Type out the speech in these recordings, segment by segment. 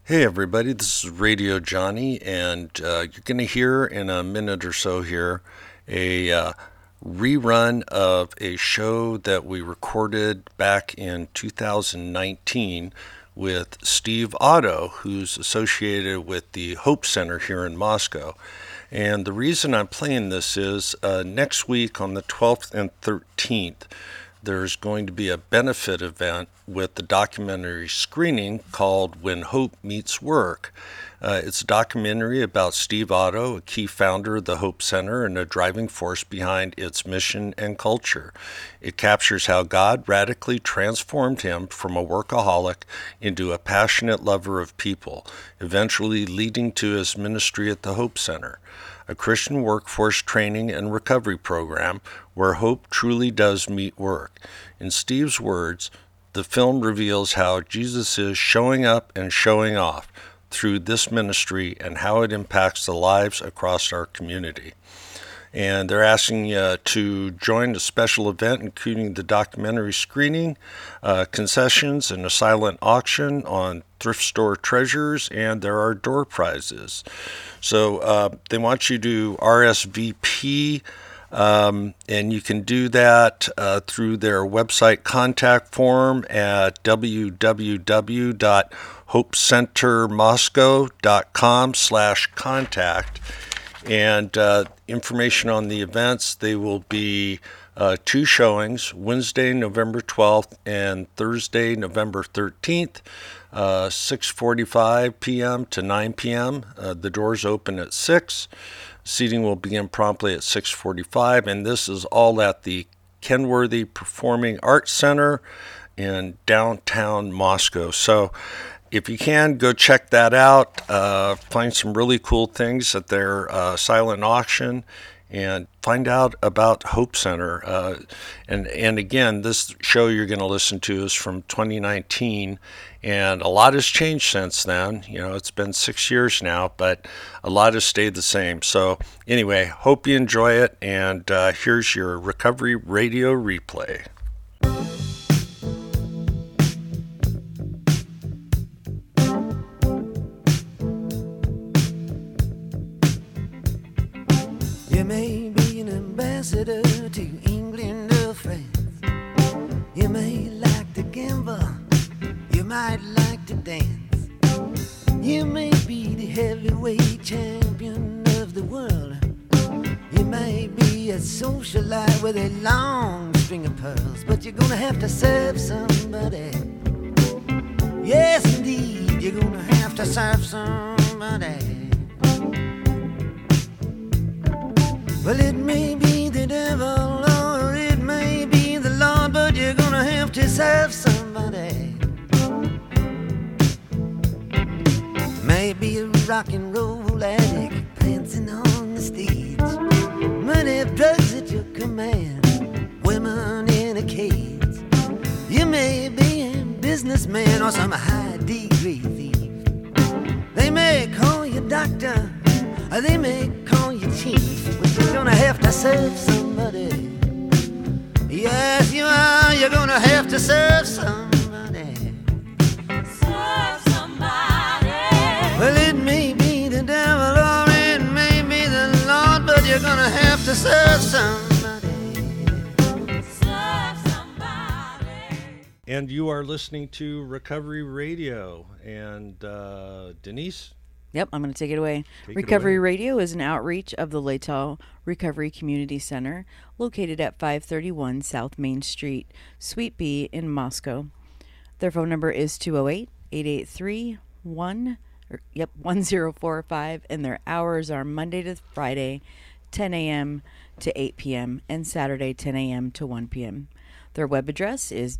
Hey everybody, this is Radio Johnny, and you're going to hear in a minute or so here a rerun of a show that we recorded back in 2019 with Steve Otto, who's associated with the Hope Center here in Moscow. And the reason I'm playing this is next week on the 12th and 13th, there's going to be a benefit event with the documentary screening called When Hope Meets Work. It's a documentary about Steve Otto, a key founder of the Hope Center and a driving force behind its mission and culture. It captures how God radically transformed him from a workaholic into a passionate lover of people, eventually leading to his ministry at the Hope Center, a Christian workforce training and recovery program where hope truly does meet work. In Steve's words, the film reveals how Jesus is showing up and showing off through this ministry and how it impacts the lives across our community. And they're asking you to join a special event, including the documentary screening, concessions, and a silent auction on thrift store treasures, and there are door prizes. So they want you to RSVP, and you can do that through their website contact form at www.hopecentermoscow.com/contact. And information on the events, they will be two showings, Wednesday, November 12th and Thursday, November 13th, 6:45 p.m. to 9 p.m. The doors open at 6. Seating will begin promptly at 6:45, and this is all at the Kenworthy Performing Arts Center in downtown Moscow. So if you can, go check that out. Find some really cool things at their silent auction and find out about Hope Center. And again, this show you're going to listen to is from 2019, and a lot has changed since then. You know, it's been 6 years now, but a lot has stayed the same. So anyway, hope you enjoy it, and here's your Recovery Radio replay. You may be an ambassador to England or France. You may like to gamble. You might like to dance. You may be the heavyweight champion of the world. You may be a socialite with a long string of pearls, but you're gonna have to serve somebody. Yes, indeed, you're gonna have to serve somebody. Well, it may be the devil or it may be the Lord, but you're gonna have to serve somebody. Maybe a rock and roll addict prancing on the stage, money, drugs at your command, women in a cage. You may be a businessman or some high-degree thief. They may call you doctor, or they may call you chief, but you're gonna have to serve somebody. Yes, you are. You're gonna have to serve somebody. Serve somebody. Well, it may be the devil or it may be the Lord, but you're gonna have to serve somebody. Serve somebody. And you are listening to Recovery Radio. And Denise? Yep, I'm going to take it away. Take it Recovery away. Radio is an outreach of the Latol Recovery Community Center, located at 531 South Main Street, Suite B in Moscow. Their phone number is 208-883-1045, and their hours are Monday to Friday, 10 a.m. to 8 p.m., and Saturday, 10 a.m. to 1 p.m. Their web address is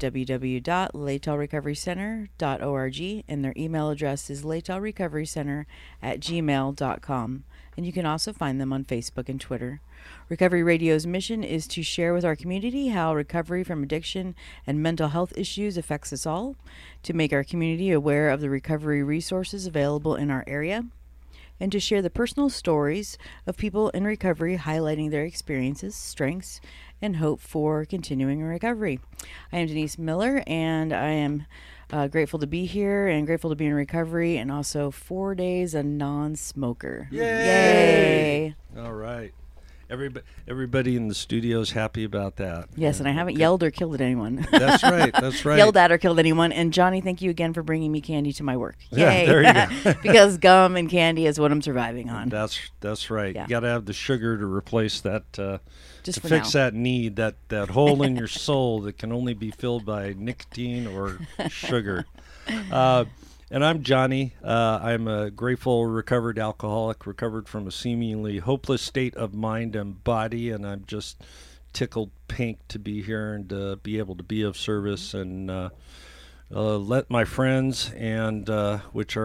www.latolrecoverycenter.org, and their email address is latolrecoverycenter@gmail.com. And you can also find them on Facebook and Twitter. Recovery Radio's mission is to share with our community how recovery from addiction and mental health issues affects us all, to make our community aware of the recovery resources available in our area, and to share the personal stories of people in recovery, highlighting their experiences, strengths, and hope for continuing recovery. I am Denise Miller, and I am Grateful to be here and grateful to be in recovery, and also 4 days a non-smoker. Yay! All right. Everybody in the studio is happy about that. Yes, and I haven't yelled or killed at anyone. That's right. That's right. Yelled at or killed anyone. And Johnny, thank you again for bringing me candy to my work. Yeah, Yay! there you go. Because gum and candy is what I'm surviving on. That's right. Yeah. You got to have the sugar to replace that. Just to for fix now. that need, that hole in your soul that can only be filled by nicotine or sugar. And I'm Johnny. I'm a grateful recovered alcoholic, recovered from a seemingly hopeless state of mind and body, and I'm just tickled pink to be here and be able to be of service and let my friends, and there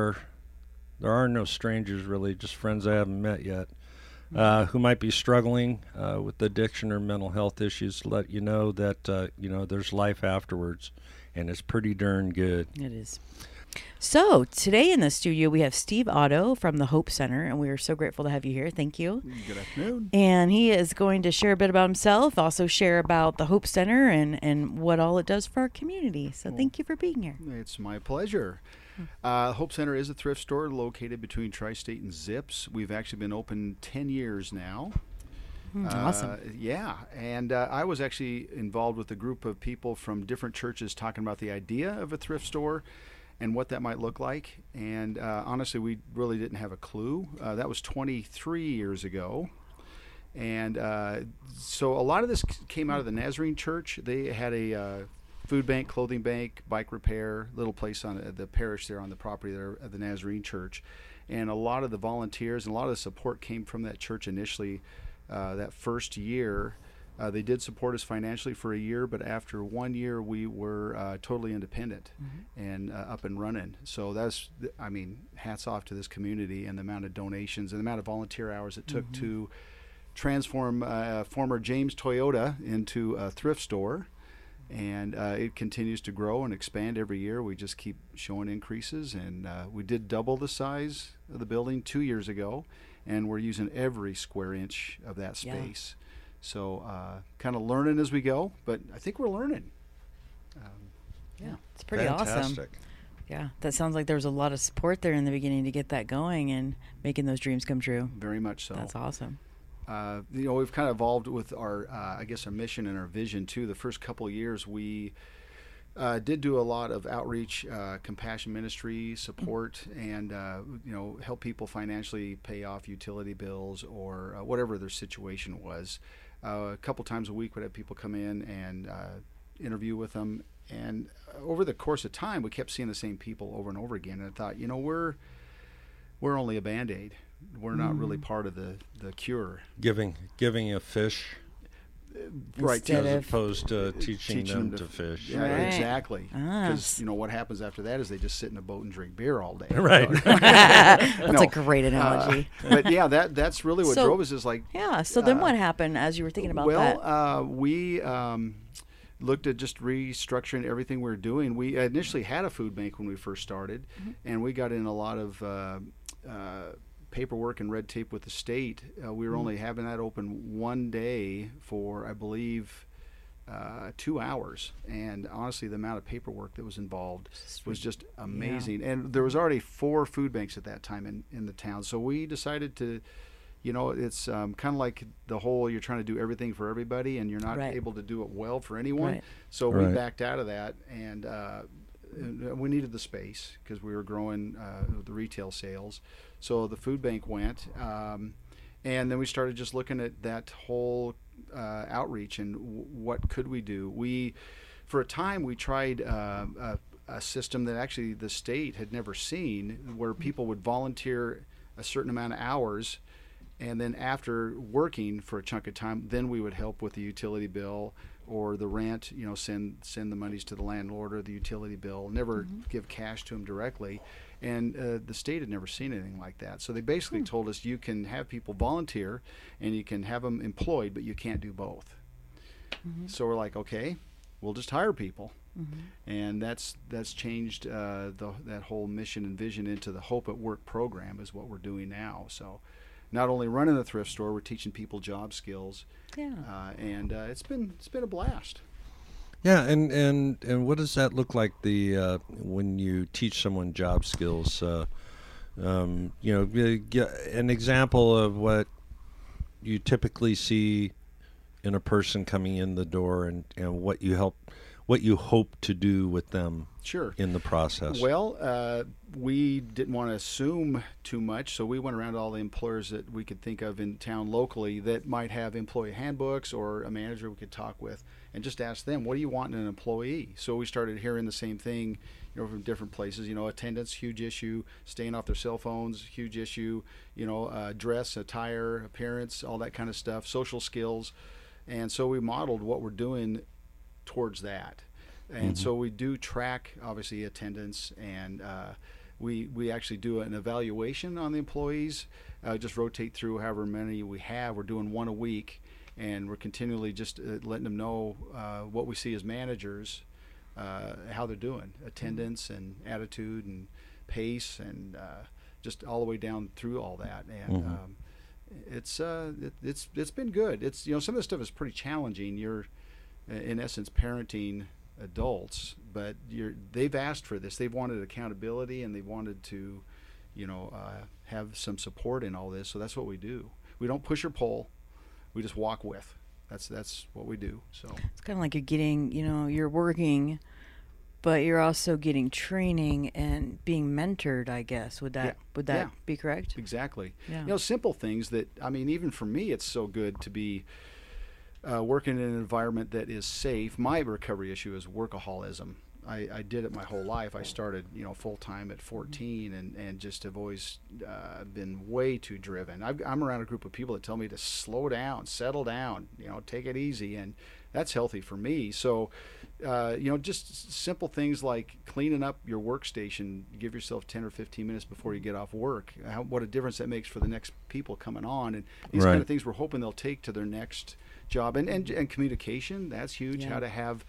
are no strangers really, just friends I haven't met yet, who might be struggling with addiction or mental health issues, let you know that there's life afterwards, and it's pretty darn good. It is. So today in the studio we have Steve Otto from the Hope Center, and we are so grateful to have you here. Thank you. Good afternoon. And he is going to share a bit about himself, also share about the Hope Center and what all it does for our community. So thank you for being here. It's my pleasure. Hope Center is a thrift store located between Tri-State and Zips. We've actually been open 10 years now. Awesome. Yeah, and I was actually involved with a group of people from different churches talking about the idea of a thrift store and what that might look like. And honestly, we really didn't have a clue. That was 23 years ago. And so a lot of this came out of the Nazarene Church. They had a food bank, clothing bank, bike repair, little place on the parish there on the property there at the Nazarene Church. And a lot of the volunteers and a lot of the support came from that church initially. That first year, they did support us financially for a year, but after 1 year, we were totally independent and up and running. So hats off to this community and the amount of donations and the amount of volunteer hours it took to transform former James Toyota into a thrift store. And it continues to grow and expand every year. We just keep showing increases, and we did double the size of the building 2 years ago, and we're using every square inch of that space. So kind of learning as we go, but I think we're learning. Yeah, it's pretty awesome. Fantastic. Yeah, that sounds like there was a lot of support there in the beginning to get that going and making those dreams come true. Very much so. That's awesome. We've kind of evolved with our, our mission and our vision too. The first couple of years, we did do a lot of outreach, compassion ministry support, and help people financially pay off utility bills or whatever their situation was. A couple times a week, we'd have people come in and interview with them. And over the course of time, we kept seeing the same people over and over again. And I thought, we're only a Band-Aid. We're not really part of the cure. Giving a fish, Right, Instead as of- opposed to teaching them to fish. Yeah, Right. exactly. Ah. Because what happens after that is they just sit in a boat and drink beer all day. Right. That's a great analogy. But yeah, that's really what So- drove us. Is like, Yeah. So then what happened as you were thinking about that? we looked at just restructuring everything we were doing. We initially had a food bank when we first started, and we got in a lot of paperwork and red tape with the state. We were only having that open one day for, I believe, 2 hours. And honestly, the amount of paperwork that was involved was just amazing. And there was already 4 food banks at that time in the town. So we decided to, it's kind of like the whole, you're trying to do everything for everybody and you're not Right. able to do it well for anyone. Right. So we Right. backed out of that, and we needed the space because we were growing the retail sales. So the food bank went, and then we started just looking at that whole outreach and what could we do. For a time, we tried a system that actually the state had never seen, where people would volunteer a certain amount of hours, and then after working for a chunk of time, then we would help with the utility bill or the rent, send the monies to the landlord or the utility bill, never give cash to them directly. And the state had never seen anything like that. So they basically told us, you can have people volunteer and you can have them employed, but you can't do both. So we're like, okay, we'll just hire people. And that's changed that whole mission and vision into the Hope at Work program is what we're doing now. So not only running the thrift store, we're teaching people job skills. Yeah. And it's been a blast. Yeah, and what does that look like when you teach someone job skills? An example of what you typically see in a person coming in the door, and what you hope to do with them Sure. in the process. Well, we didn't want to assume too much, so we went around to all the employers that we could think of in town locally that might have employee handbooks or a manager we could talk with, and just ask them, what do you want in an employee? So we started hearing the same thing, from different places. Attendance, huge issue. Staying off their cell phones, huge issue. Dress, attire, appearance, all that kind of stuff. Social skills, and so we modeled what we're doing towards that. And so we do track, obviously, attendance, and we actually do an evaluation on the employees. Just rotate through however many we have. We're doing one a week, and we're continually just letting them know what we see as managers, how they're doing, attendance and attitude and pace, and just all the way down through all that. And it's been good. It's some of the stuff is pretty challenging. You're in essence parenting adults, but they've asked for this. They've wanted accountability, and they wanted to have some support in all this. So that's what we do. We don't push or pull, we just walk with. That's what we do. So It's kind of like you're getting, you're working, but you're also getting training and being mentored, I guess. Would that Yeah. be correct? exactly. Yeah. Simple things that, even for me, it's so good to be working in an environment that is safe. My recovery issue is workaholism. I did it my whole life. I started, full time at 14, and just have always been way too driven. I'm around a group of people that tell me to slow down, settle down, take it easy, and that's healthy for me. So, just simple things like cleaning up your workstation. Give yourself 10 or 15 minutes before you get off work. What a difference that makes for the next people coming on, and these kind of things we're hoping they'll take to their next job. And communication, that's huge. Yeah. How to have,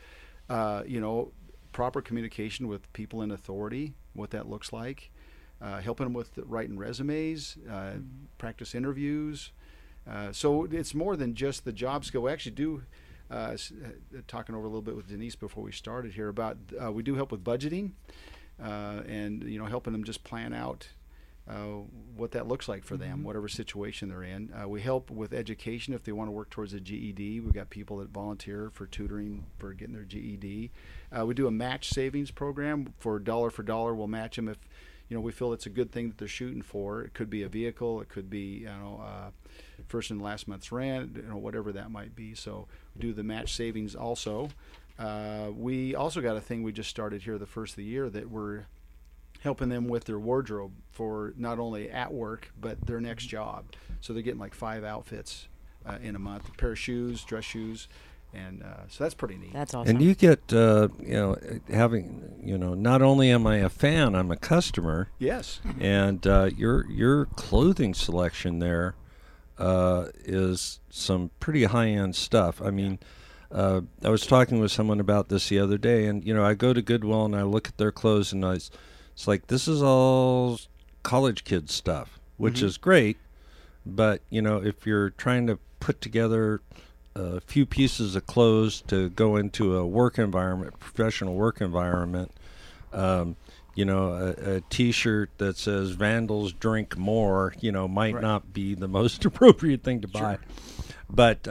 proper communication with people in authority, what that looks like, helping them with writing resumes, practice interviews. So it's more than just the job skill. We actually do, talking over a little bit with Denise before we started here about, we do help with budgeting, and helping them just plan out what that looks like for them, whatever situation they're in. We help with education if they want to work towards a GED. We've got people that volunteer for tutoring for getting their GED. We do a match savings program for dollar. We'll match them if we feel it's a good thing that they're shooting for. It could be a vehicle, it could be first and last month's rent, whatever that might be. So we do the match savings also. We also got a thing we just started here the first of the year that we're helping them with their wardrobe for not only at work but their next job. So they're getting like 5 outfits in a month: a pair of shoes, dress shoes, and so that's pretty neat. That's awesome. And you get, having, not only am I a fan, I'm a customer. Yes. And your clothing selection there is some pretty high-end stuff. I mean, I was talking with someone about this the other day, and I go to Goodwill and I look at their clothes, and it's like, this is all college kid stuff, which is great, but if you're trying to put together a few pieces of clothes to go into a work environment, professional work environment, a T-shirt that says "Vandals drink more," might not be the most appropriate thing to buy. But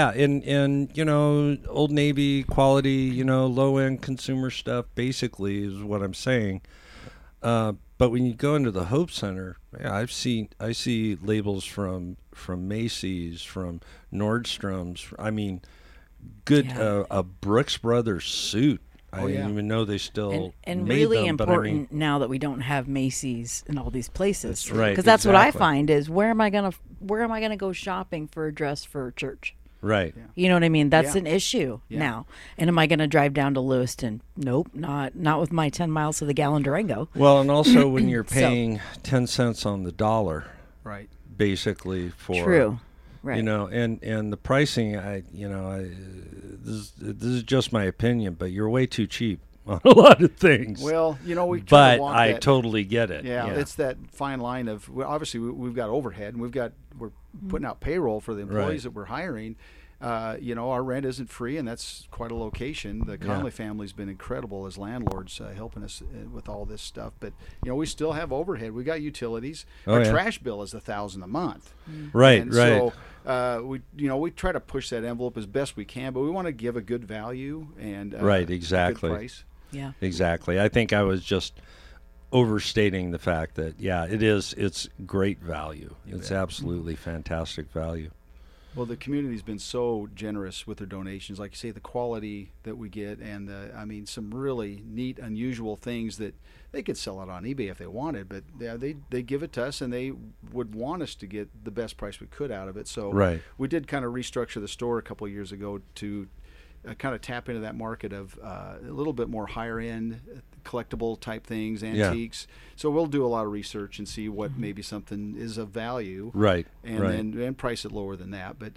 in Old Navy quality, low end consumer stuff, basically is what I'm saying. But when you go into the Hope Center, I see labels from Macy's, from Nordstrom's. I mean, good a Brooks Brothers suit. I didn't even know they still and made really them, important now that we don't have Macy's and all these places. That's right, Because that's what I exactly. find is where am I gonna go shopping for a dress for church? Right. You know what I mean? That's Yeah. an issue Yeah. now. And am I going to drive down to Lewiston? Nope, not with my 10 miles to the gallon Durango. Well, and also when you're So- paying 10 cents on the dollar, Right. basically for True. Right. and the pricing, this is just my opinion, but you're way too cheap on a lot of things. Well, we try to but walk I that, totally get it. Yeah, it's that fine line of, well, obviously we've got overhead, and we're putting out payroll for the employees Right. that we're hiring. our rent isn't free, and that's quite a location. The Conley family's been incredible as landlords, helping us with all this stuff. But we still have overhead. We got utilities. Our trash bill is $1,000 a month. Right, and right. So we try to push that envelope as best we can, but we want to give a good value and Right, a exactly. good price. Yeah. Exactly. I think I was just overstating the fact that it's great value. It's absolutely fantastic value. Well, the community's been so generous with their donations. Like you say, the quality that we get, and some really neat, unusual things that they could sell it on eBay if they wanted, but they give it to us, and they would want us to get the best price we could out of it. So Right. we did kind of restructure the store a couple of years ago to kind of tap into that market of a little bit more higher end collectible type things, antiques. So we'll do a lot of research and see what maybe something is of value, Right. and right. then price it lower than that. But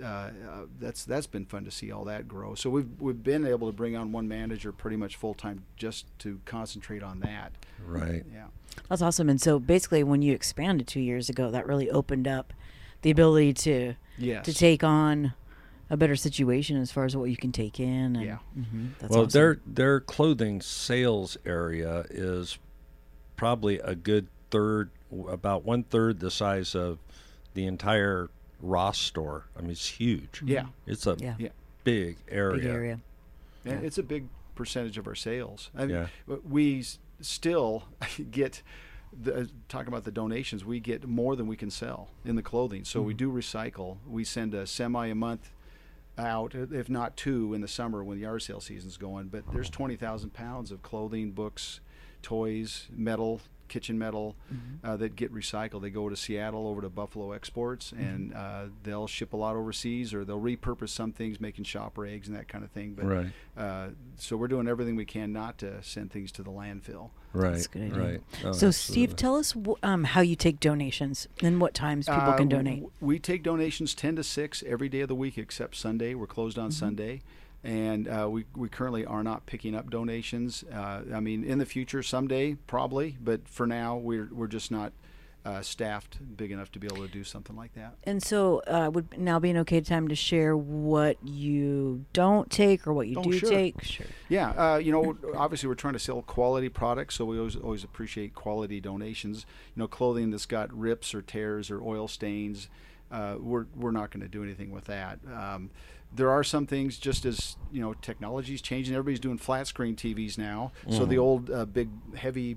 that's been fun to see all that grow. So we've been able to bring on one manager pretty much full time just to concentrate on that. Right. Yeah. That's awesome. And so basically, when you expanded 2 years ago, that really opened up the ability to Yes. take on a better situation as far as what you can take in. And, Yeah. That's Well, awesome. their clothing sales area is probably a good third, about 1/3 the size of the entire Ross store. I mean, it's huge. Yeah. It's a Yeah. Yeah. big area. Big area. And it's a big percentage of our sales. I mean, Yeah. we still get talking about the donations. We get more than we can sell in the clothing. So we do recycle. We send a semi a month out, if not two, in the summer when the yard sale season's going. But there's 20,000 pounds of clothing, books, toys, metal, kitchen metal that get recycled. They go to Seattle, over to Buffalo Exports, and they'll ship a lot overseas, or they'll repurpose some things, making shopper eggs and that kind of thing. But Right. so we're doing everything we can not to send things to the landfill. Right. That's a good idea. Right. Oh, So, absolutely. Steve, tell us how you take donations and what times people can donate. We take donations 10 to 6 every day of the week except Sunday. We're closed on Sunday. And we currently are not picking up donations. In the future, someday, probably. But for now, we're just not staffed big enough to be able to do something like that. And so would now be an okay time to share what you don't take or what you Oh, do sure. take? Sure. Yeah, obviously we're trying to sell quality products, so we always appreciate quality donations. Clothing that's got rips or tears or oil stains, we're not going to do anything with that. There are some things, just as technology's changing. Everybody's doing flat screen TVs now, so the old big, heavy,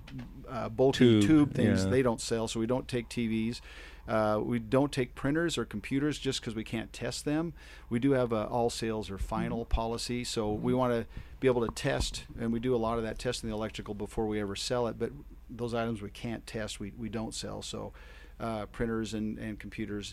bulky tube things, yeah. they don't sell. So we don't take TVs. We don't take printers or computers just because we can't test them. We do have a all sales or final policy, so we want to be able to test, and we do a lot of that testing the electrical before we ever sell it. But those items we can't test, we don't sell. So printers and computers,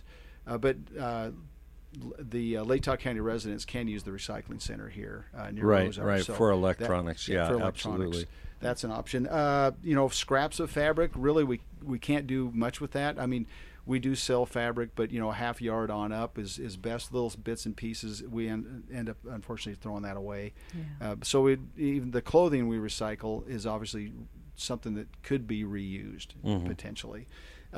the Lake Tahoe County residents can use the recycling center here near Right, Ozark. right, So for electronics, for yeah, electronics, absolutely. that's an option. Scraps of fabric, really, we can't do much with that. I mean, we do sell fabric, but a half yard on up is best. Little bits and pieces, we end up unfortunately throwing that away. So even the clothing we recycle is obviously something that could be reused potentially.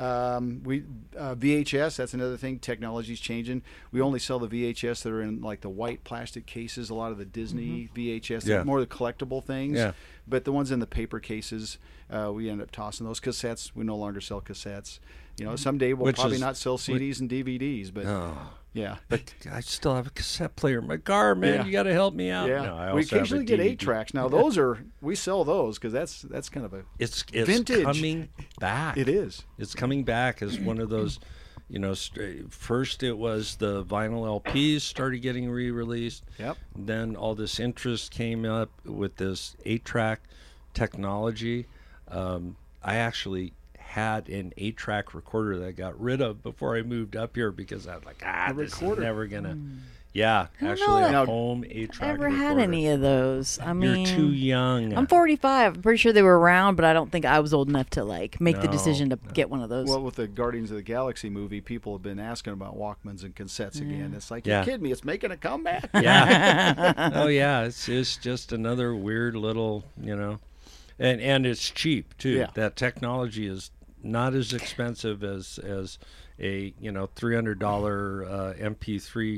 VHS, that's another thing. Technology's changing. We only sell the VHS that are in like the white plastic cases. A lot of the Disney VHS, Yeah. more the collectible things. Yeah. But the ones in the paper cases, we end up tossing those. Cassettes, we no longer sell cassettes. Someday we'll Which probably is- not sell CDs and DVDs, but yeah. But I still have a cassette player in my car, man. Yeah. You got to help me out. Yeah, No, I we also have a occasionally get DVD. 8-tracks. Now those we sell those because that's kind of a It's vintage. coming back. It is. It's coming back as one of those, first it was the vinyl LPs started getting re-released. Yep. Then all this interest came up with this 8-track technology. I actually had an 8-track recorder that I got rid of before I moved up here because I was like, this is recorder. never gonna. Yeah, don't actually know a that home 8-track Ever recorder. had any of those? I mean, You're too young. I'm 45. I'm pretty sure they were around, but I don't think I was old enough to make the No, decision to get one of those. Well, with the Guardians of the Galaxy movie, people have been asking about Walkmans and cassettes again. It's like, Yeah. you're kidding me. It's making a comeback. Yeah. Oh yeah, it's just another weird little, and it's cheap too. Yeah. That technology is not as expensive as a $300 MP3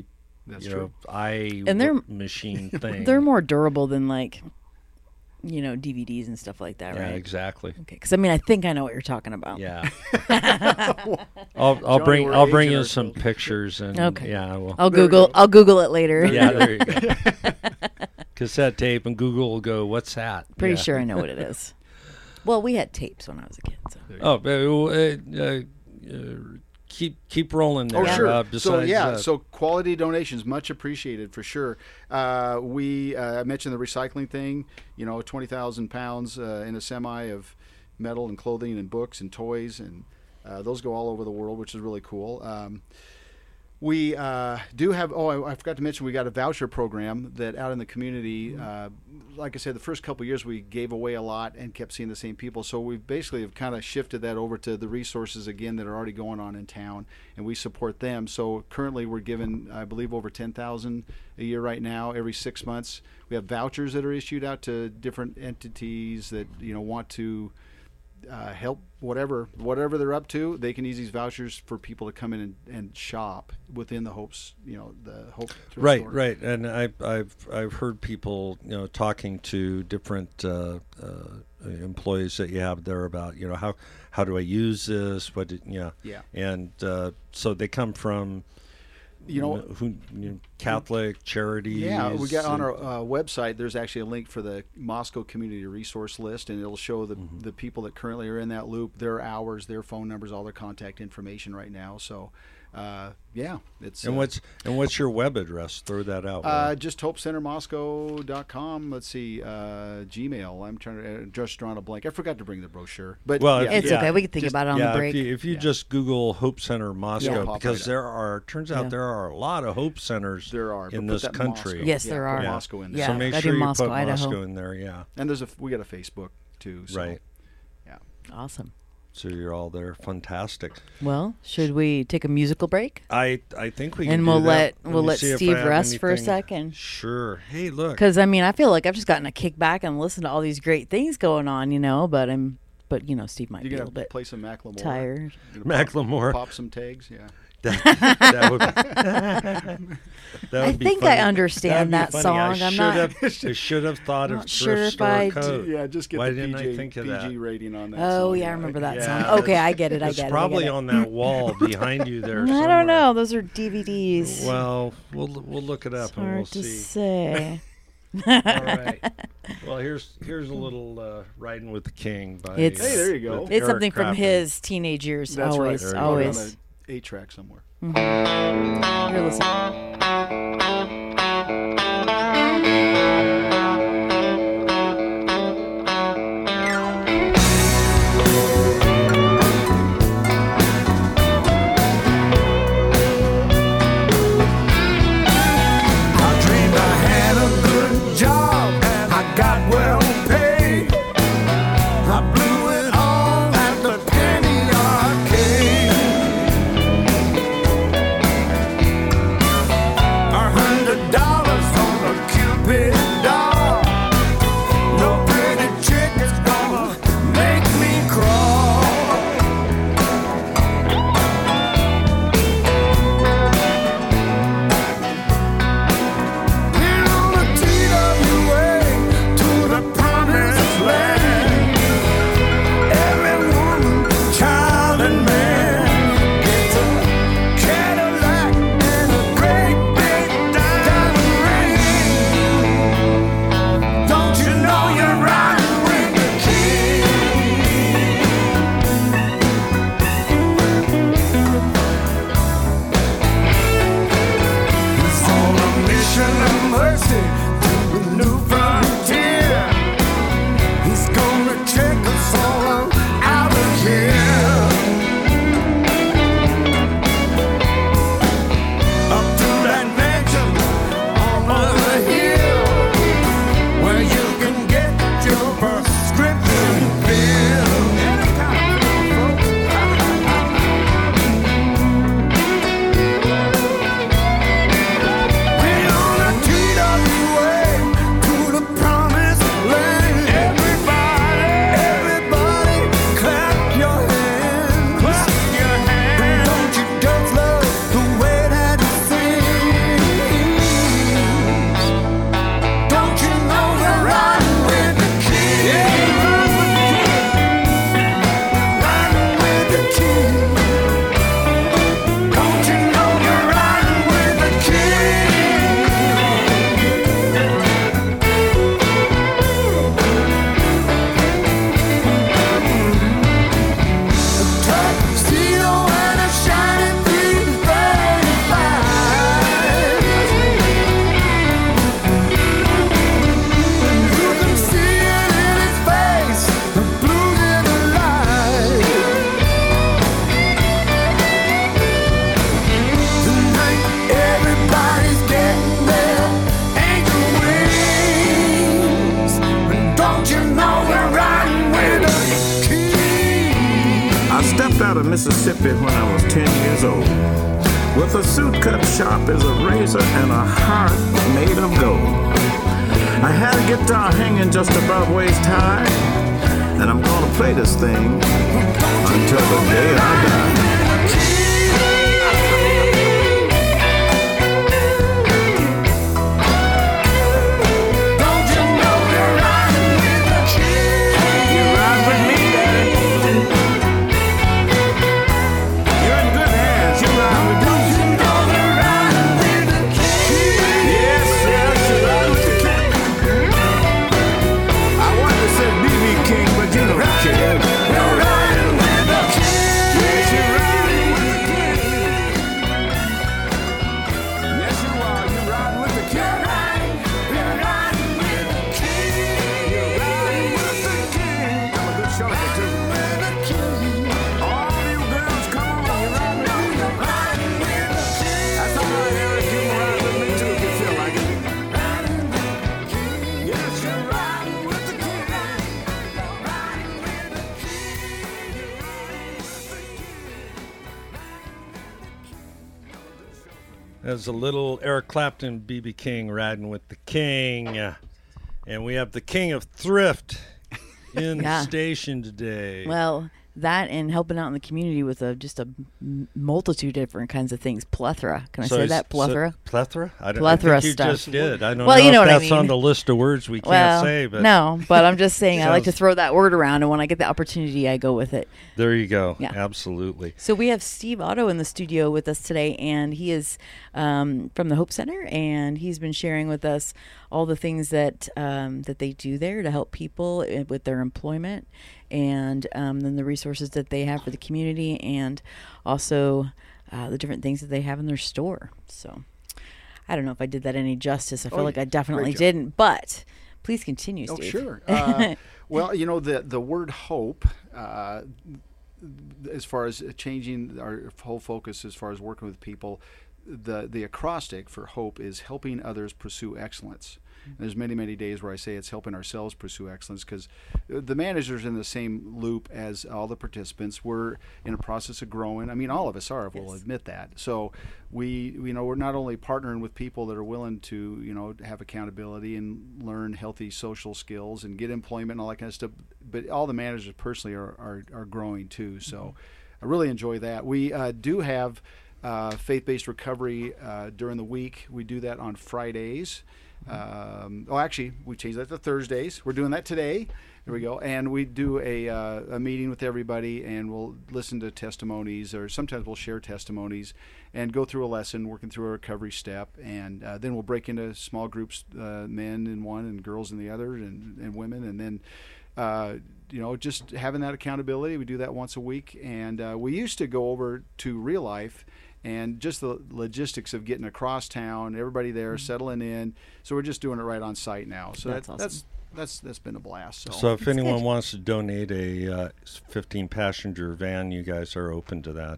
That's you true. know, eye And they're- machine thing. They're more durable than like, DVDs and stuff like that, yeah, right? exactly. Okay, because I think I know what you're talking about. Yeah. I'll Johnny, bring we're I'll bring aging you some ourselves. pictures and Okay. yeah, well, I'll There we Google. go. I'll Google it later. yeah, there you go. Cassette tape, and Google will go, "What's that?" Pretty Yeah. sure I know what it is. Well, we had tapes when I was a kid. So. Oh, but, keep rolling there. Oh, sure. So besides, so quality donations, much appreciated for sure. We I mentioned the recycling thing. 20,000 pounds in a semi of metal and clothing and books and toys, and those go all over the world, which is really cool. We do have. Oh, I forgot to mention we got a voucher program that out in the community. Like I said, the first couple of years we gave away a lot and kept seeing the same people. So we basically have kind of shifted that over to the resources again that are already going on in town, and we support them. So currently we're giving, I believe, over 10,000 a year right now. Every 6 months, we have vouchers that are issued out to different entities that want to help whatever they're up to. They can use these vouchers for people to come in and shop within the Hope's, the Hope Thrift right, Store. right, and I've heard people talking to different employees that you have there about how do I use this? Yeah. and so they come from Catholic charities. Yeah, we got on and- our website. There's actually a link for the Moscow Community Resource List, and it'll show the people that currently are in that loop, their hours, their phone numbers, all their contact information right now. So, it's And what's your web address? Throw that out. Will. just hopecentermoscow.com. Let's see, Gmail. I'm trying to just drawing a blank. I forgot to bring the brochure, but Well, yeah, It's Yeah. okay. We can think Just- about it on yeah, the break. if you just Google Hope Center Moscow, pop because right up. turns out Yeah. there are a lot of Hope Centers there are in but put this that country. Moscow. Yes, Yeah, there put are. Moscow in there. Yeah. So make I sure do you Moscow, put Idaho. Moscow in there. Yeah, And we got a Facebook too. So. right. Yeah. Awesome. So you're all there. Fantastic. Well, should we take a musical break? I think we can And do we'll that. let me see if I Steve have rest for a anything. second. Sure. Hey, look. Because I feel like I've just gotten to kick back and listen to all these great things going on, but Steve might You be a gonna little bit play some Macklemore? tired. You gonna Macklemore. Pop some tags, yeah. That would that I would be think funny. I understand That'd be that funny. song. I'm not. I should have thought of not sure thrift if store I code. Yeah, just get Why the didn't PG, I think of PG that? rating on that. Oh song, yeah, I remember that Yeah, song. Okay, that's- I get it. I It's get it. probably I get it. on that wall behind you there. I somewhere. don't know. Those are DVDs. Well, we'll look it up it's and hard we'll to see. say. All right. Well, here's a little "Riding with the King" by. It's- Hey, there you go. with It's Eric something from Clapton. his teenage years. That's always, right. There you go. On always. a 8-track somewhere. Here, listen. I dreamed I had a good job and I got well paid. I blew it all at the penny arcade. dropped out of Mississippi when I was 10 years old, with a suit cut sharp as a razor and a heart made of gold. I had a guitar hanging just above waist high, and I'm gonna play this thing until the day I die. There's a little Eric Clapton, B.B. King riding with the king. And we have the king of thrift in the Yeah. station today. Well, that and helping out in the community with just a multitude of different kinds of things. Plethora. Can I say that? Plethora? Plethora? I Plethora I think you stuff. just did. I don't Well, know you know if what I that's on mean. the list of words we Well, can't say. But no, but I'm just saying I like to Sounds- throw that word around, and when I get the opportunity, I go with it. there you go. Yeah. Absolutely. So we have Steve Otto in the studio with us today, and he is from the Hope Center, and he's been sharing with us all the things that that they do there to help people with their employment, and then the resources that they have for the community, and also the different things that they have in their store. So I don't know if I did that any justice. I feel like I definitely great job. didn't, but please continue, Oh, Steve. sure. Well, you know, the word hope, as far as changing our whole focus as far as working with people, the acrostic for hope is helping others pursue excellence. And there's many days where I say it's helping ourselves pursue excellence, because the manager's in the same loop as all the participants. We're in a process of growing. I mean, all of us are, we'll Yes. admit that. So we're not only partnering with people that are willing to, have accountability and learn healthy social skills and get employment and all that kind of stuff, but all the managers personally are growing too. So I really enjoy that. We do have faith-based recovery during the week. We do that on Fridays. Actually, we changed that to Thursdays. We're doing that today. There we go. And we do a meeting with everybody, and we'll listen to testimonies, or sometimes we'll share testimonies and go through a lesson, working through a recovery step. And then we'll break into small groups, men in one and girls in the other, and women. And then, just having that accountability. We do that once a week. And we used to go over to Real Life, and just the logistics of getting across town, everybody there, settling in. So we're just doing it right on site now. So That's awesome. that's been a blast. So if anyone good. wants to donate a 15-passenger van, you guys are open to that.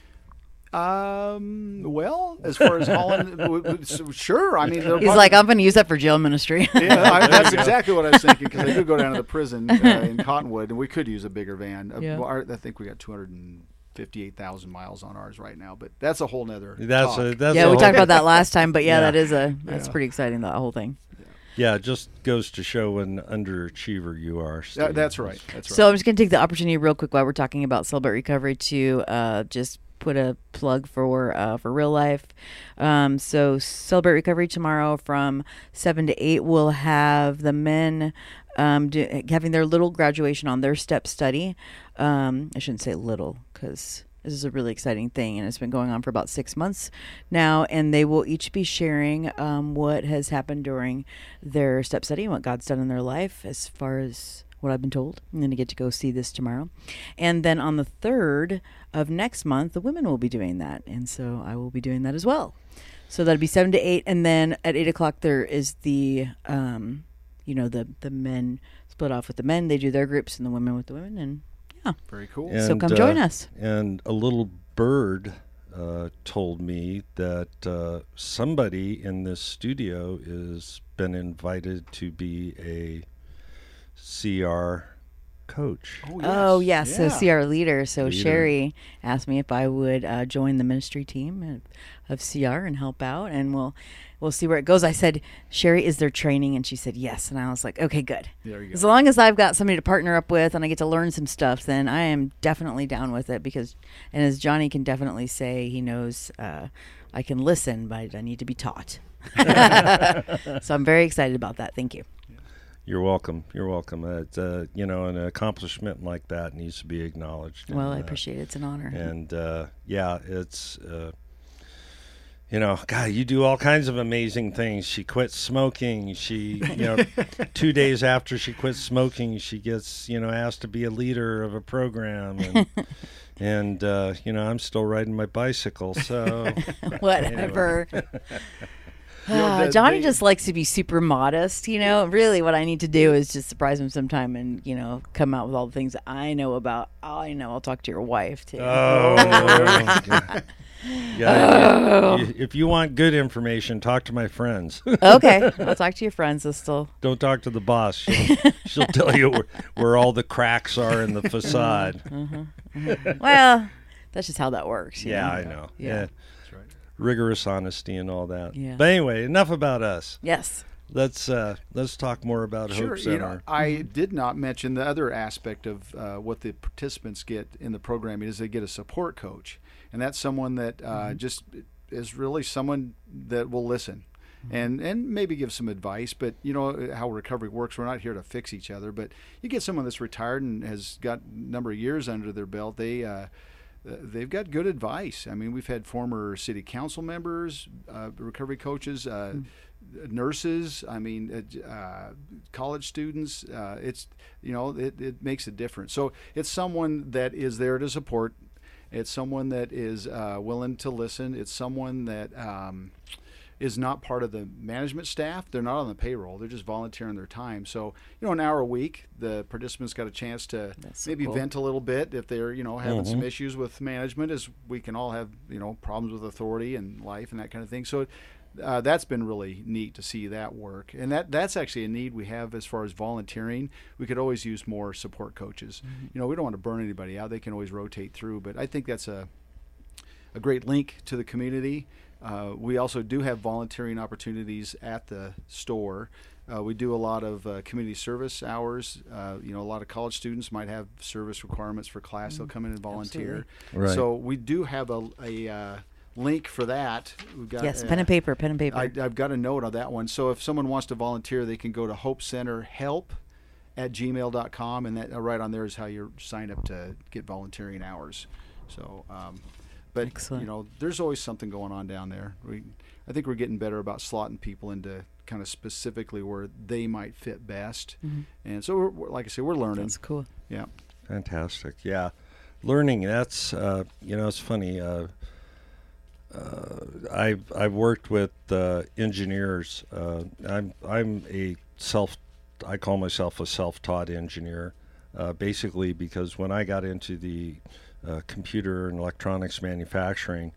Well, as far as hauling, sure. I mean, He's like, I'm going to use that for jail ministry. that's exactly what I was thinking, because I do go down to the prison in Cottonwood, and we could use a bigger van. Yeah. I think we got 258,000 miles on ours right now, but that's a whole nother That's talk. a, that's Yeah, a we whole- talked about that last time, but yeah, Yeah. that's pretty exciting, that whole thing. Yeah, it just goes to show what an underachiever you are. Steve. That's right. That's right. So I'm just going to take the opportunity real quick while we're talking about Celebrate Recovery to just put a plug for Real Life. So Celebrate Recovery tomorrow from 7 to 8, we'll have the men having their little graduation on their step study. I shouldn't say little, because this is a really exciting thing, and it's been going on for about 6 months now, and they will each be sharing what has happened during their step study and what God's done in their life, as far as what I've been told. I'm going to get to go see this tomorrow. And then on the 3rd of next month, the women will be doing that, and so I will be doing that as well. So that'll be 7 to 8, and then at 8 o'clock there is the the men split off with the men. They do their groups, and the women with the women, and yeah. very cool. So come join us. And a little bird told me that somebody in this studio has been invited to be a CR coach. Oh yes, so Yeah. CR leader. So Leader. Sherry asked me if I would join the ministry team of CR and help out, and we'll see where it goes. I said, Sherry, is there training? And she said yes, and I was like, okay, good. There you go. As long as I've got somebody to partner up with and I get to learn some stuff, then I am definitely down with it. Because, and as Johnny can definitely say, he knows I can listen, but I need to be taught. So I'm very excited about that. Thank you. You're welcome. You're welcome. An accomplishment like that needs to be acknowledged. Well, I And, appreciate it. It's an honor. And it's God, you do all kinds of amazing things. She quit smoking. She, 2 days after she quit smoking, she gets, asked to be a leader of a program. And, I'm still riding my bicycle. So Whatever. The- Johnny they- just likes to be super modest, Really, what I need to do is just surprise him sometime and, come out with all the things that I know about. I know I'll talk to your wife, too. Oh, yeah. If you want good information, talk to my friends. Okay. I'll talk to your friends. They'll still. Don't talk to the boss. She'll tell you where all the cracks are in the facade. Well, that's just how that works. you Yeah, know? I know. Yeah. Yeah. That's right. Rigorous honesty and all that. Yeah. But anyway, enough about us. Yes. Let's talk more about Sure. Hope Center. I did not mention the other aspect of what the participants get in the program is they get a support coach, and that's someone that just is really someone that will listen. And maybe give some advice, but you know how recovery works. We're not here to fix each other, but you get someone that's retired and has got a number of years under their belt. They've got good advice. I mean, we've had former city council members, recovery coaches, nurses. I mean, college students. It makes a difference. So it's someone that is there to support. It's someone that is willing to listen. It's someone that is not part of the management staff. They're not on the payroll. They're just volunteering their time. So, an hour a week, the participants got a chance to That's so maybe cool. vent a little bit if they're, having some issues with management, as we can all have, problems with authority and life and that kind of thing. So that's been really neat to see that work. And that's actually a need we have as far as volunteering. We could always use more support coaches. We don't want to burn anybody out. They can always rotate through. But I think that's a great link to the community. We also do have volunteering opportunities at the store. We do a lot of community service hours. A lot of college students might have service requirements for class. They'll come in and volunteer. Right. So we do have a link for that. We've got Yes. Pen and paper. I've got a note on that one. So if someone wants to volunteer, they can go to hopecenterhelp@gmail.com, and that right on there is how you sign up to get volunteering hours. So, but Excellent. there's always something going on down there. I think we're getting better about slotting people into kind of specifically where they might fit best. And so, we're, like I say, we're learning. That's cool. Yeah. Fantastic. Yeah. Learning, that's, it's funny. I've worked with engineers. I call myself a self-taught engineer, basically because when I got into the computer and electronics manufacturing,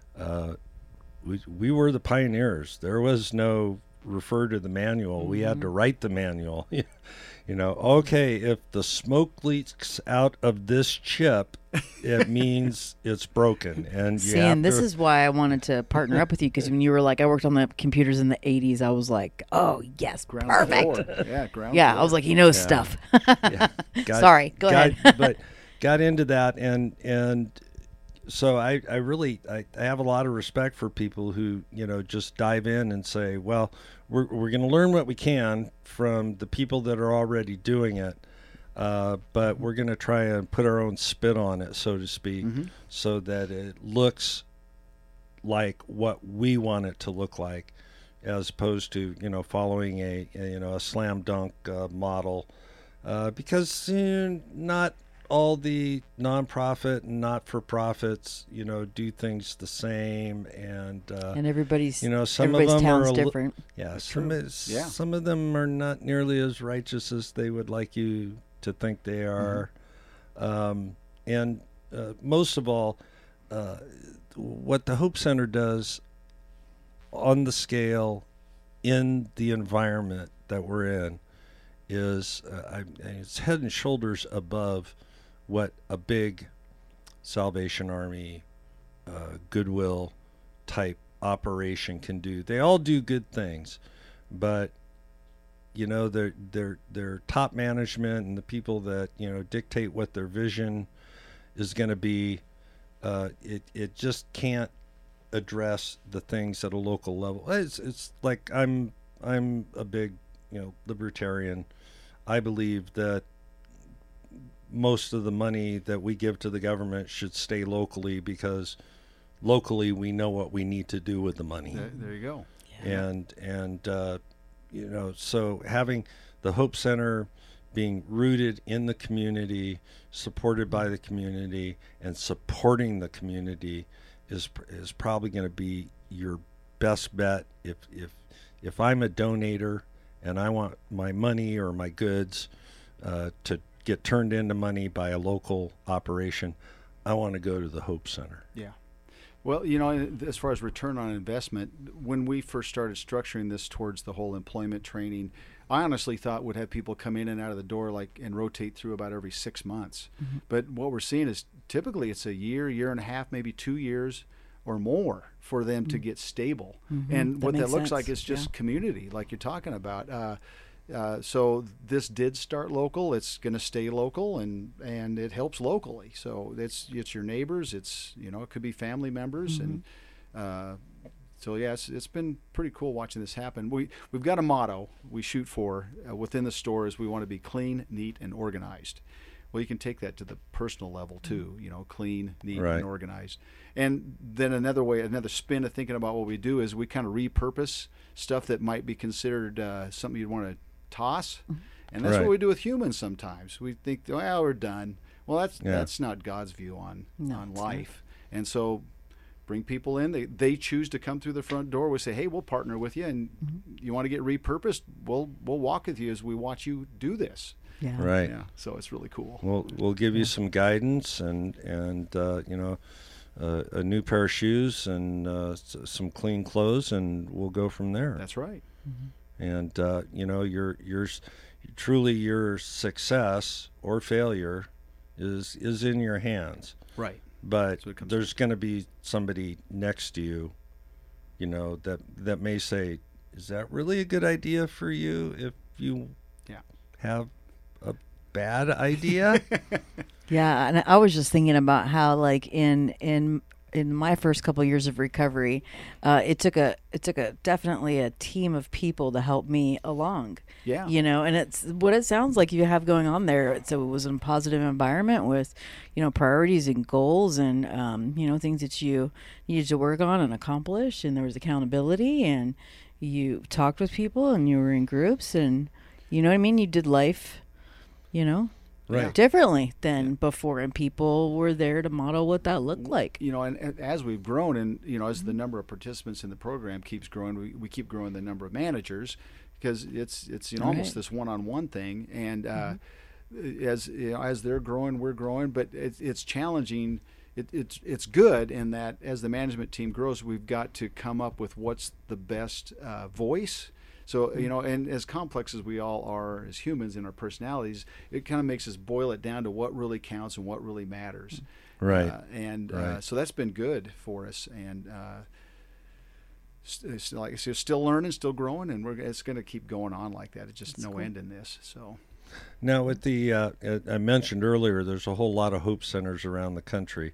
we were the pioneers. There was no refer to the manual. We had to write the manual. Okay, if the smoke leaks out of this chip, it means it's broken. And you See, have and this to- is why I wanted to partner up with you, because when you were like, I worked on the computers in the 80s, I was like, oh, yes, Ground perfect. floor. Yeah, ground Yeah, floor. I was like, he knows stuff. yeah, Sorry, go ahead. But got into that, and so I have a lot of respect for people who just dive in and say, well, we're going to learn what we can from the people that are already doing it, but we're going to try and put our own spin on it, so to speak, so that it looks like what we want it to look like, as opposed to following a slam dunk model, because not all the nonprofit and not-for-profits, do things the same, and everybody's some of everybody's them town's are different. some of them are not nearly as righteous as they would like you to think they are, and most of all, what the Hope Center does on the scale in the environment that we're in is it's head and shoulders above what a big Salvation Army, Goodwill type operation can do. They all do good things, but you know, their top management and the people that, you know, dictate what their vision is going to be, it just can't address the things at a local level. It's like I'm a big, you know, libertarian. I believe that most of the money that we give to the government should stay locally, because locally we know what we need to do with the money. There you go. And you know, so having the Hope Center being rooted in the community, supported by the community, and supporting the community is probably going to be your best bet. If I'm a donator and I want my money or my goods to get turned into money by a local operation, I want to go to the Hope Center. Yeah. Well, you know, as far as return on investment, when we first started structuring this towards the whole employment training, I honestly thought would have people come in and out of the door and rotate through about every 6 months. Mm-hmm. But what we're seeing is typically it's a year and a half, maybe 2 years or more for them to get stable. Mm-hmm. And what that looks like is just community, like you're talking about. So this did start local. It's going to stay local, and it helps locally. So it's your neighbors. It's, you know, it could be family members, and so yeah, it's been pretty cool watching this happen. We've got a motto we shoot for within the store is we want to be clean, neat, and organized. Well, you can take that to the personal level too. You know, clean, neat, and organized. And then another spin of thinking about what we do is we kind of repurpose stuff that might be considered something you'd want to toss, and that's what we do with humans sometimes. We think, well, we're done. Well, that's not God's view on life. And so bring people in, they choose to come through the front door. We say, hey, we'll partner with you, and you want to get repurposed, we'll walk with you as we watch you do this. Yeah, so it's really cool. We'll give you some guidance and you know, a new pair of shoes and some clean clothes, and we'll go from there. That's right. And you know, your success or failure is in your hands. Right. But there's going to be somebody next to you, you know, that may say, "Is that really a good idea for you if you have a bad idea?" Yeah, and I was just thinking about how, like, in my first couple of years of recovery, it took definitely a team of people to help me along. Yeah. You know, and it's what it sounds like you have going on there. So it was a positive environment with, you know, priorities and goals and, you know, things that you needed to work on and accomplish. And there was accountability, and you talked with people, and you were in groups, and, you know what I mean? You did life, you know, differently than before, and people were there to model what that looked like. You know, and as we've grown, and, you know, as the number of participants in the program keeps growing, we keep growing the number of managers, because it's you know, almost this one-on-one thing, and as you know, as they're growing, we're growing, but it's challenging. It's good in that as the management team grows, we've got to come up with what's the best voice. So, you know, and as complex as we all are as humans in our personalities, it kind of makes us boil it down to what really counts and what really matters. Right. So that's been good for us. And like I said, still learning, still growing, and it's going to keep going on like that. It's just no end in this. So now with the I mentioned earlier, there's a whole lot of Hope Centers around the country.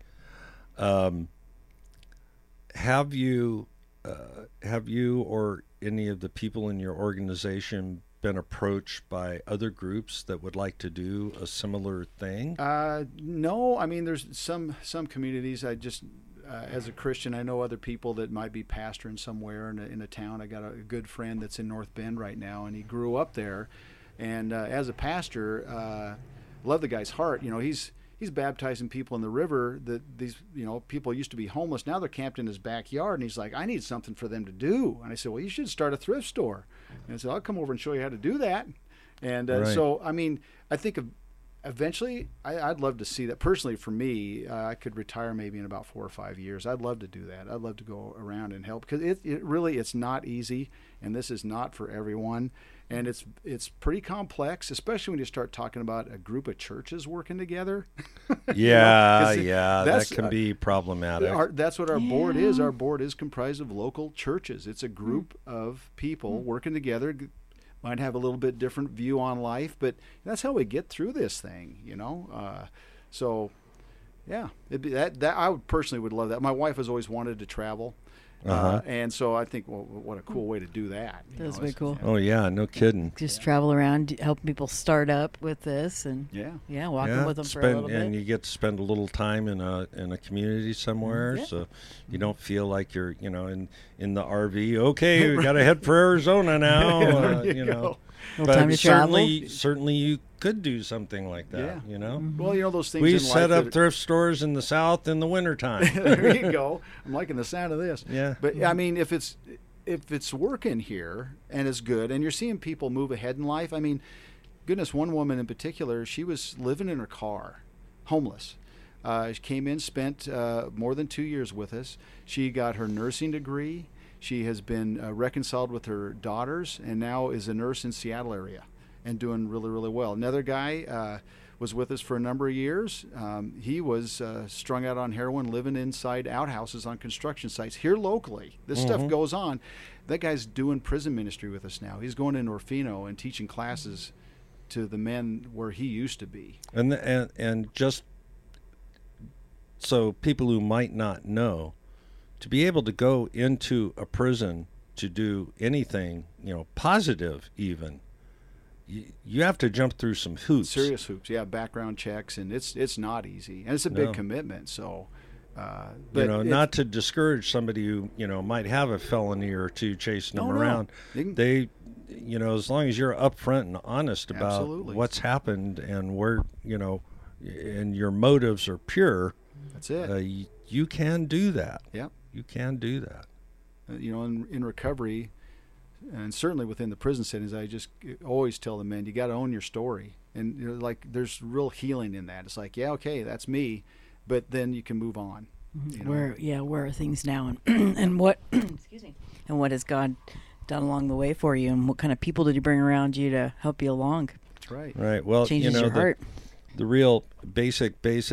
Have you or any of the people in your organization been approached by other groups that would like to do a similar thing? No, I mean, there's some communities. I just as a Christian, I know other people that might be pastoring somewhere in a town. I got a good friend that's in North Bend right now, and he grew up there. And as a pastor, love the guy's heart. You know, he's baptizing people in the river that these, you know, people used to be homeless. Now they're camped in his backyard, and he's like, I need something for them to do. And I said, well, you should start a thrift store. And I said, I'll come over and show you how to do that. And so, I mean, I think eventually, I'd love to see that. Personally, for me, I could retire maybe in about 4 or 5 years. I'd love to do that. I'd love to go around and help, because it really, it's not easy, and this is not for everyone. And it's pretty complex, especially when you start talking about a group of churches working together. Yeah, 'Cause that that's, can be problematic. That's what our board is. Our board is comprised of local churches. It's a group of people working together. Might have a little bit different view on life, but that's how we get through this thing, So, yeah, it'd be that I would personally would love that. My wife has always wanted to travel. And so I think, well, what a cool way to do that. That's very cool. Oh yeah, no kidding. Just travel around, help people start up with this, and walking with them for a little bit. And you get to spend a little time in a community somewhere, so you don't feel like you're in the RV. Okay, we got to head for Arizona now. Little time to travel. Certainly you could do something like that. Well, those things. We in set life up thrift stores in the South in the wintertime. There you go. I'm liking the sound of this. Yeah. But I mean, if it's working here and it's good, and you're seeing people move ahead in life. I mean, goodness, one woman in particular, she was living in her car, homeless. She came in, spent more than 2 years with us. She got her nursing degree. She has been reconciled with her daughters, and now is a nurse in Seattle area and doing really, really well. Another guy was with us for a number of years. He was strung out on heroin, living inside outhouses on construction sites here locally. This stuff goes on. That guy's doing prison ministry with us now. He's going to Orfino and teaching classes to the men where he used to be. And just so people who might not know, to be able to go into a prison to do anything, positive even, you have to jump through some hoops. Serious hoops, yeah, background checks, and it's not easy, and it's a big commitment. So, but not to discourage somebody who might have a felony or two chasing them around. They, as long as you're upfront and honest about what's happened and where and your motives are pure. That's it. You can do that. Yep. You can do that. In recovery, and certainly within the prison settings, I just always tell the men, you got to own your story. And there's real healing in that. It's like, yeah, okay, that's me, but then you can move on. Where are things now, and and what excuse me, and what has God done along the way for you, and what kind of people did you bring around you to help you along? That's right. Right. Well, changes your heart. The real basic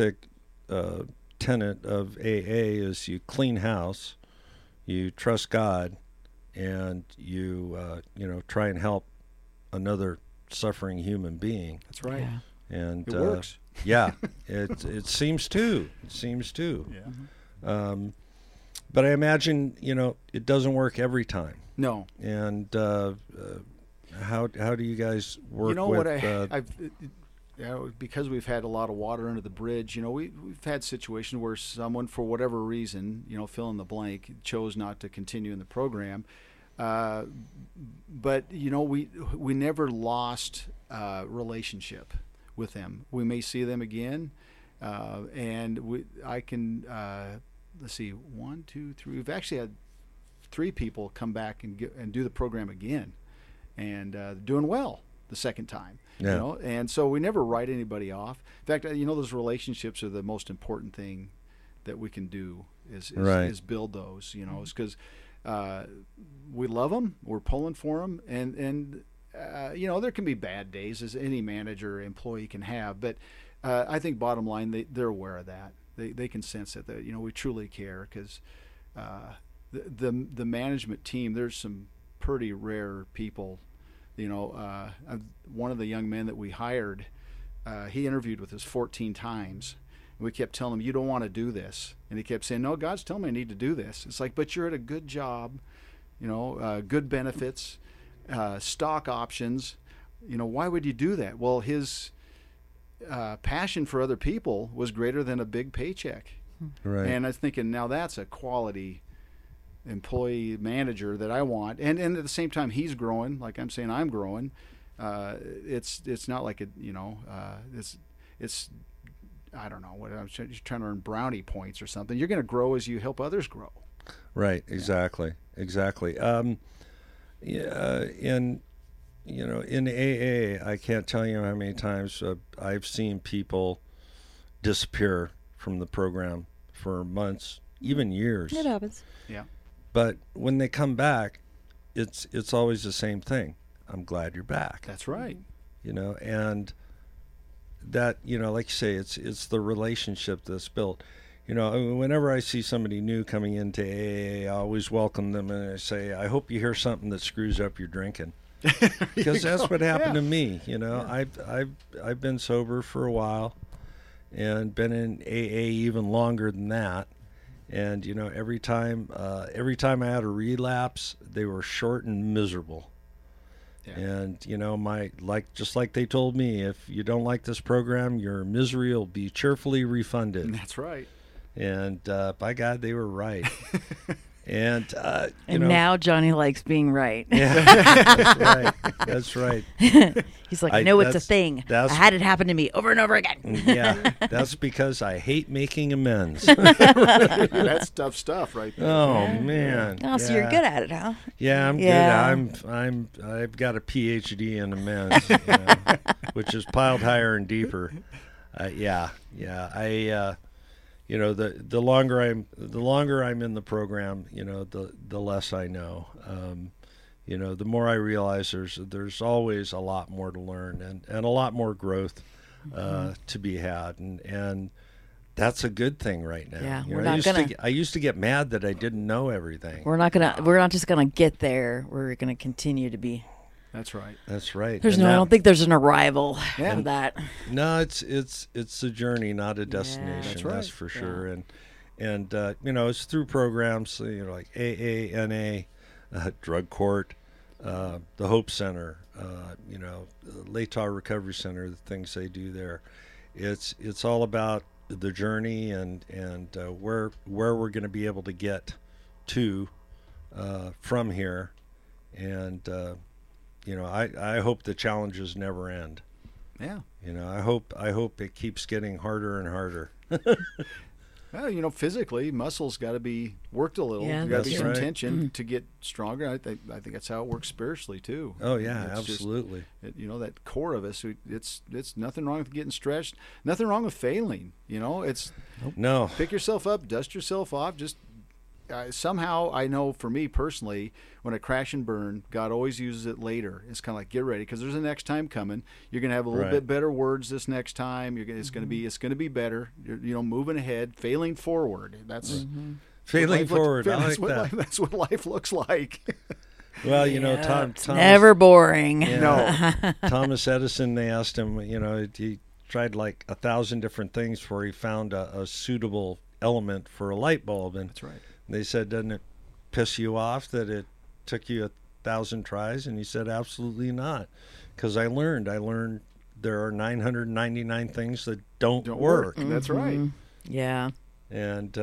tenet of AA is you clean house, you trust God, and you try and help another suffering human being. That's right. Yeah. And it works. Yeah, it seems to. It seems to. Yeah. But I imagine it doesn't work every time. No. And how do you guys work because we've had a lot of water under the bridge, we've had situations where someone, for whatever reason, fill in the blank, chose not to continue in the program. But we never lost relationship with them. We may see them again, and I can let's see, 1, 2, 3. We've actually had 3 people come back and do the program again, and doing well the second time. Yeah. And so we never write anybody off. In fact, those relationships are the most important thing that we can do is build those. It's because we love them, we're pulling for them, and there can be bad days, as any manager or employee can have. But I think bottom line, they're aware of that. They can sense it, that we truly care, because the management team, there's some pretty rare people. One of the young men that we hired, he interviewed with us 14 times. And we kept telling him, you don't want to do this. And he kept saying, no, God's telling me I need to do this. It's like, but you're at a good job, good benefits, stock options. Why would you do that? Well, his passion for other people was greater than a big paycheck. Right. And I was thinking, now that's a quality employee manager that I want, and at the same time he's growing, like I'm saying I'm growing. It's not like it's I don't know what I'm trying to earn brownie points or something. You're going to grow as you help others grow. Right. Exactly. And in AA, I can't tell you how many times I've seen people disappear from the program for months, even years. It happens. Yeah. But when they come back, it's always the same thing. I'm glad you're back. That's right. And that, like you say, it's the relationship that's built. Whenever I see somebody new coming into AA, I always welcome them and I say, I hope you hear something that screws up your drinking. Because that's what happened to me. I've been sober for a while and been in AA even longer than that. And every time I had a relapse, they were short and miserable. Yeah. And just like they told me, if you don't like this program, your misery will be cheerfully refunded. That's right. And by God, they were right. And now Johnny likes being right. Yeah, that's right. He's like, I know it's a thing. I had it happen to me over and over again. Yeah, that's because I hate making amends. That's tough stuff, right there. Oh man. Oh, so you're good at it, huh? Yeah, I'm Yeah. good. I've got a PhD in amends, which is piled higher and deeper. Yeah. The longer I'm in the program, the less I know. The more I realize there's always a lot more to learn and a lot more growth to be had, and that's a good thing right now. Yeah, I used to get mad that I didn't know everything. We're not just gonna get there. We're gonna continue to be. That's right. That's right. I don't think there's an arrival for that. No, it's a journey, not a destination. That's right. That's for sure. And it's through programs like AA, NA, Drug Court, the Hope Center, Latah Recovery Center, the things they do there. It's all about the journey and where we're going to be able to get to from here, and I hope the challenges never end. Yeah. I hope it keeps getting harder and harder. Well, physically, muscles got to be worked a little. Yeah, There got to be that's some right. tension to get stronger. I think that's how it works spiritually too. Oh yeah, It's just- absolutely. that core of us. It's nothing wrong with getting stretched. Nothing wrong with failing. It's No. pick yourself up, dust yourself off. Just somehow, I know for me personally, when I crash and burn, God always uses it later. It's kind of like, get ready, because there's a next time coming. You're gonna have a little Right. bit better words this next time. It's gonna be better. You're moving ahead, failing forward. That's Failing life looks- forward. I that's like what that. life- that's what life looks like. Well, Yeah, Tom, it's Thomas, never boring. No. Thomas Edison, they asked him, he tried like 1,000 different things before he found a suitable element for a light bulb. And That's right. they said, doesn't it piss you off that it took you 1,000 tries? And he said, absolutely not. Because I learned there are 999 things that don't work. That's right. Yeah. And,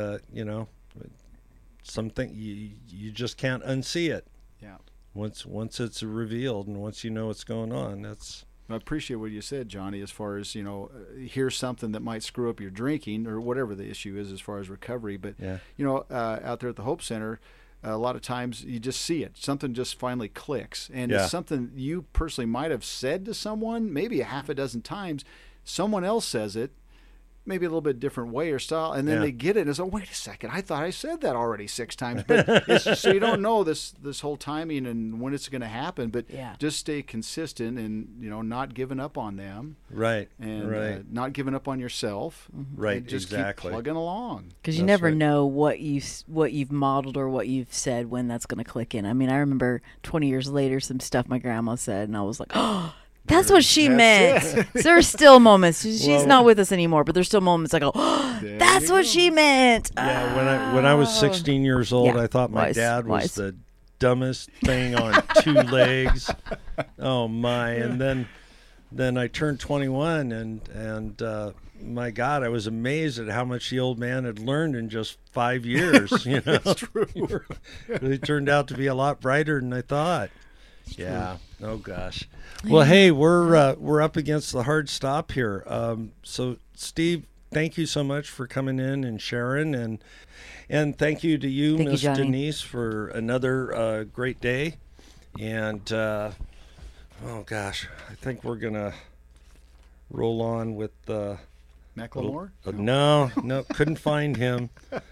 something you just can't unsee it. Yeah. Once it's revealed and once you know what's going on, I appreciate what you said, Johnny, as far as, here's something that might screw up your drinking or whatever the issue is as far as recovery. But, Yeah. Out there at the Hope Center, a lot of times you just see it. Something just finally clicks. And Yeah. it's something you personally might have said to someone, maybe a half a dozen times. Someone else says it, maybe a little bit different way or style, and then Yeah. they get it and it's like, wait a second, I thought I said that already 6 times. But it's, so you don't know this whole timing and when it's going to happen, but Yeah. just stay consistent and not giving up on them right. and right. not giving up on yourself. Right, And just exactly. keep plugging along. Because you That's never right. know what you've modeled or what you've said when that's going to click in. I mean, I remember 20 years later some stuff my grandma said, and I was like, oh, that's what she meant. That's So there's still moments. She's Well- not with us anymore, but there's still moments I go, oh, There that's you what go. she meant. Yeah, when I was 16 years old, Yeah, I thought my wise, dad was wise. the dumbest thing on 2 legs. Oh my! And then I turned 21, and my God, I was amazed at how much the old man had learned in just 5 years. That's true. He turned out to be a lot brighter than I thought. Yeah. Oh gosh. Well, hey, we're up against the hard stop here. So Steve, thank you so much for coming in and sharing, and thank you to you, Thank you, Miss Johnny. Denise, for another great day. And Oh gosh, I think we're gonna roll on with Macklemore? no, couldn't find him.